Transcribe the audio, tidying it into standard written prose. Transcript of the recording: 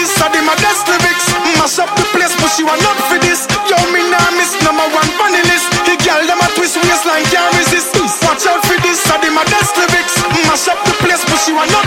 this, I did my best lyrics. Mash up the place, but she want not for this. Yo, me nah miss number one funny list. The girl them a twist waistline, can't resist. Watch out for this, I did my best lyrics. Mash up the place, but she want not